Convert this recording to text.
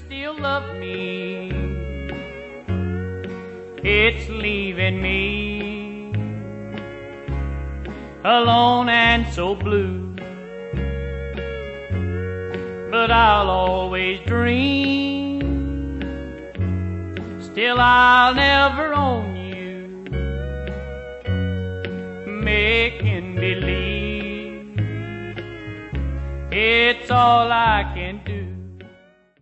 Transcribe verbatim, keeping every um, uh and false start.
still love me. It's leaving me alone and so blue. But I'll always dream, still I'll never own you. Making believe, it's all I can